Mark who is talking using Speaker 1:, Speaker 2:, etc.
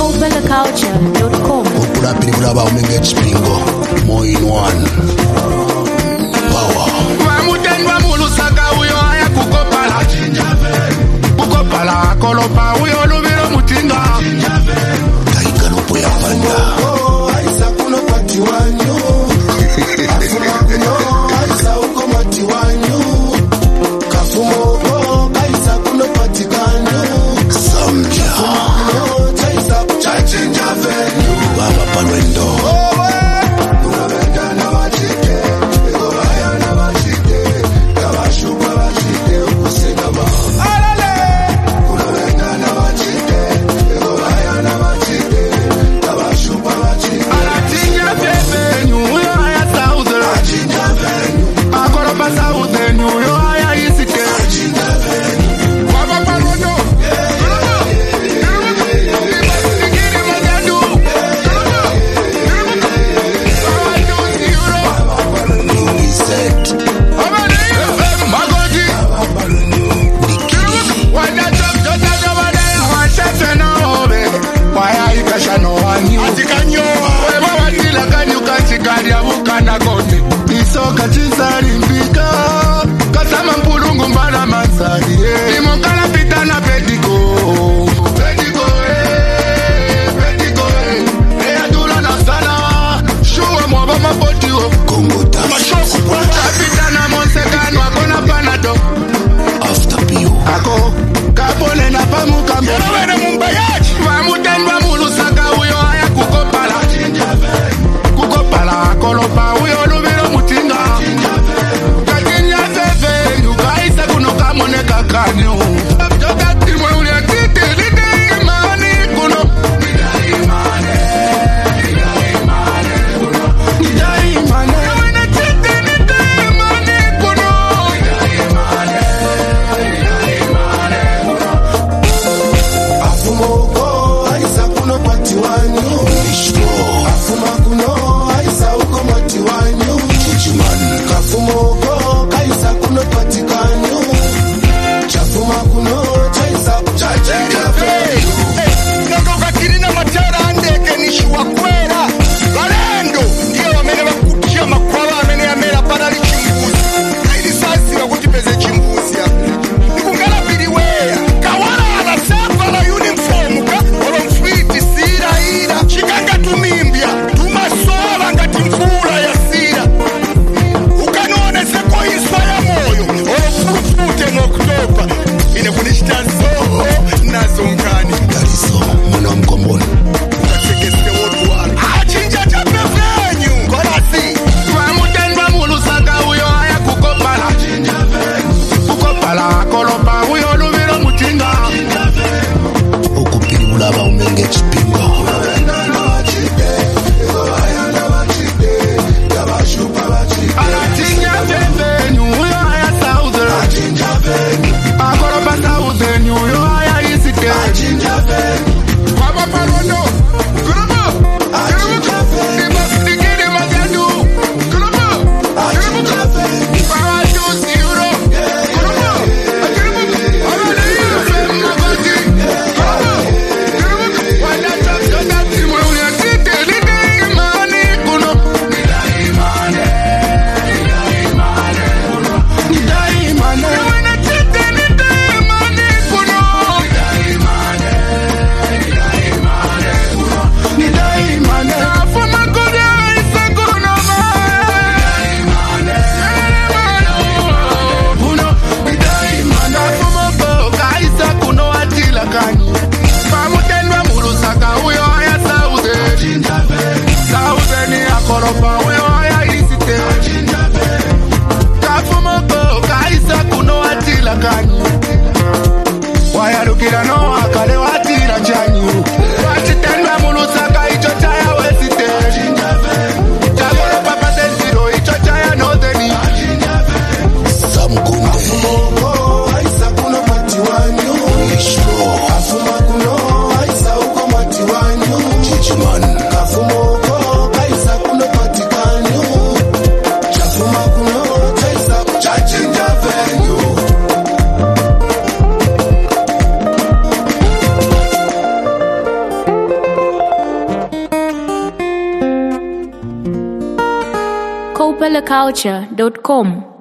Speaker 1: SoulBengaCulture.com.
Speaker 2: Ukulapi kulaba umenge chipingo more in one power.
Speaker 3: Mamutendwa mulusaka uyo aya kukopala kukopala kolopa uyo lubiro mutinga
Speaker 2: Taika lupo ya panda
Speaker 4: Aisa kuno pati wanyo Kafuma kuno Aisa uko mati wanyo Kafuma uko Aisa kuno pati kanyo
Speaker 2: Samja
Speaker 4: Kafuma kuno Aisa chachinja venyo
Speaker 2: Baba palwendo
Speaker 4: Unawenda na wachike Ego haya na wachike Kawashupa wachike Ukusegama Unawenda na wachike Ego haya na wachike Kawashupa wachike
Speaker 3: Alatinja venyu uyo aya sauze
Speaker 4: Achinja venyu
Speaker 3: Akoropa sauze uyo aya isike
Speaker 4: Achinja venyu
Speaker 3: Baba palwendo Isoka chisalimbika Kasama mpulungu mbala masari Imokala pita na pediko Pediko Pediko Eyadula na sana Shuwa mwaba mapoti wo
Speaker 2: Kongota
Speaker 3: Mashoku Kapita na monsekano Akona panado
Speaker 2: After Pio
Speaker 3: Ako Kapole na pamuka Mbele mumbayaji Mamutendwa mulusaka uyo haya kukopala Kukopala kolopa uyo lubiro mutinga Kakinya fefe Yukaisa kuno kamone kakanyo Jota timwe ulia titi Lide imani kuno Nida imane Yawene titi nida imani kuno
Speaker 4: Afuma uko Aisa kuno pati wanyo Afuma kuno Aisa uko mati wanyo
Speaker 2: Chichiman
Speaker 4: Kafuma uko Aisa kuno pati kanyo Chafuma kuno Chaisa chachinja venyu
Speaker 5: Nondoka kirina matera andeke nishuwa kwera Balendo Ndiyo wamene wakutia makwala wamene yamera panali chimbuzi Kaili sasi wakutipeze chimbuzi ya Nikungala biliwea Kawala anasefa la uniform ka Olo mfiti sira ira Chikanga tumimbia Tumasola ngati mvula ya sira Ukanone seko iswa ya moyo Olo furufute n'oktoba Ine kunishita zoho nazo ngani
Speaker 2: Dariso Mwana mkomboni
Speaker 5: Ukasekese wotwala Achinja chape venyu Korasi
Speaker 3: Mamutendwa mulusaka uyo haya kukopala Kukopala kolopa uyo lubiro mutinga
Speaker 2: Ukupiri kulaba umenge chipingo
Speaker 4: Unawenda na wachike Ego haya na wachike Kawashupa wachike
Speaker 3: Alatinja venyu uyo haya sauze
Speaker 4: Achinja venyu
Speaker 3: Akoropa sauze uyo haya isike
Speaker 4: Achinja venyu
Speaker 3: Baba palwendo Kurubo
Speaker 4: Achinja venyu
Speaker 3: Digiri magadu Kurubo
Speaker 4: Achinja venyu
Speaker 3: Power juice euro Kurubo Kurubo Magadi Kurubo Wanda chop
Speaker 1: kopalaculture.com.